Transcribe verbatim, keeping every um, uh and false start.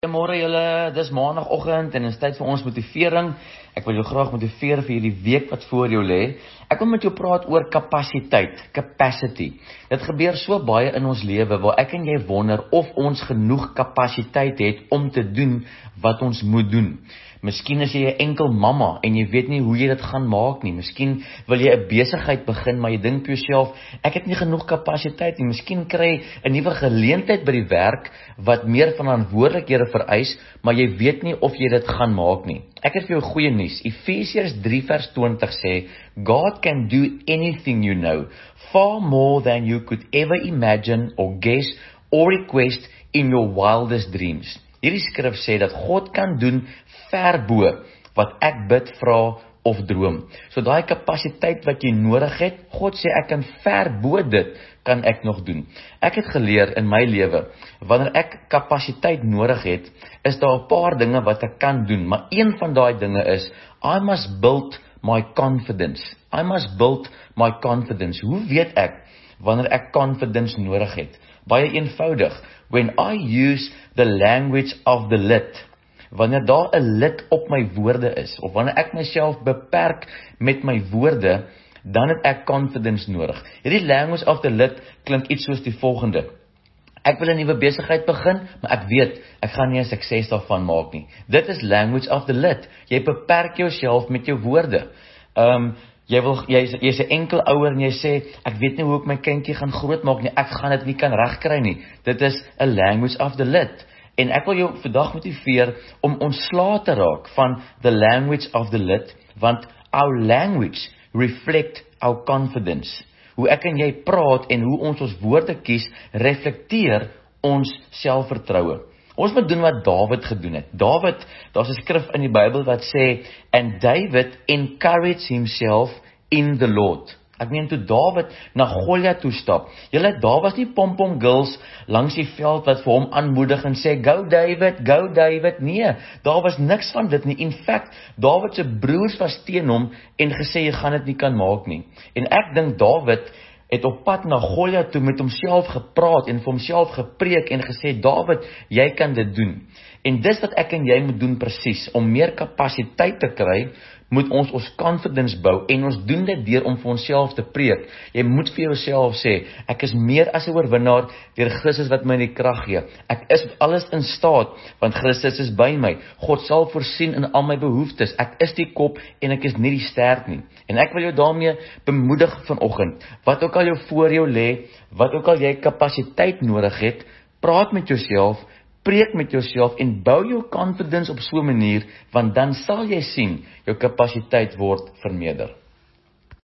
Goeiemôre julle, dis maandagooggend en dit is tyd vir ons motivering. Ek wil jou graag motiveer vir hierdie week wat voor jou lê. Ek wil met jou praat oor kapasiteit, capacity. Dit gebeur so baie in ons lewe waar ek en jy wonder of ons genoeg kapasiteit het om te doen wat ons moet doen. Miskien is jy 'n enkel mamma en jy weet nie hoe jy dit gaan maak nie. Miskien wil jy 'n besigheid begin, maar jy dink vir jouself, ek het nie genoeg kapasiteit nie. Miskien kry jy 'n nuwe geleentheid by die werk wat meer verantwoordelikhede vereis, maar jy weet nie of jy dit gaan maak nie. Ek het vir jou goeie nuus. Efesiërs drie vers twintig sê, God can do anything you know, far more than you could ever imagine or guess or request in your wildest dreams. Hierdie skrif sê dat God kan doen ver bo wat ek bid, vra of droom. So daai kapasiteit wat jy nodig het, God sê ek kan ver bo dit, kan ek nog doen. Ek het geleer in my lewe, wanneer ek kapasiteit nodig het, is daar 'n paar dinge wat ek kan doen, maar een van daai dinge is, I must build my confidence. I must build my confidence. Hoe weet ek wanneer ek confidence nodig het? Baie eenvoudig. When I use the language of the lid, wanneer daar 'n lid op my woorde is, of wanneer ek myself beperk met my woorde, dan het ek confidence nodig. Hierdie language of the lid klink iets soos die volgende. Ek wil 'n nuwe besigheid begin, maar ek weet, ek gaan nie 'n sukses daarvan maak nie. Dit is language of the lid. Jy beperk jouself met jou woorde. Um, jy wil, jy, jy is 'n enkel ouer en jy sê, ek weet nie hoe ek my kindjie gaan grootmaak nie, ek gaan dit nie kan regkry nie. Dit is 'n language of the lid. En ek wil jou vandag motiveer om ontslae te raak van the language of the lid, want our language reflect our confidence. Hoe ek en jy praat en hoe ons ons woorde kies, reflekteer ons selfvertroue. Ons moet doen wat Dawid gedoen het. Dawid, daar's 'n skrif in die Bybel wat sê, and David encouraged himself in the Lord. Ek meen toe Dawid na Goliat toe stap. Julle, daar was nie pompom girls langs die veld wat vir hom aanmoedig en sê, go David, go David. Nee, daar was niks van dit nie. In fact, Dawid se broers was teen hom en gesê, jy gaan dit nie kan maak nie. En ek dink Dawid het op pad na Goliat toe met homself gepraat en vir homself gepreek en gesê, Dawid, jy kan dit doen. En dis wat ek en jy moet doen presies, om meer kapasiteit te kry, moet ons ons confidence bou, en ons doen dit deur om vir onsself te preek. Jy moet vir jouself sê, ek is meer as 'n oorwinnaar deur Christus wat my die krag gee. Ek is alles in staat, want Christus is by my. God sal voorsien in al my behoeftes. Ek is die kop en ek is nie die stert nie. En ek wil jou daarmee bemoedig vanoggend. Wat ook al jou voor jou lê, wat ook al jy kapasiteit nodig het, praat met jouself, preek met jouself en bou jou confidence op so 'n manier, want dan sal jy sien, jou kapasiteit word vermeerder.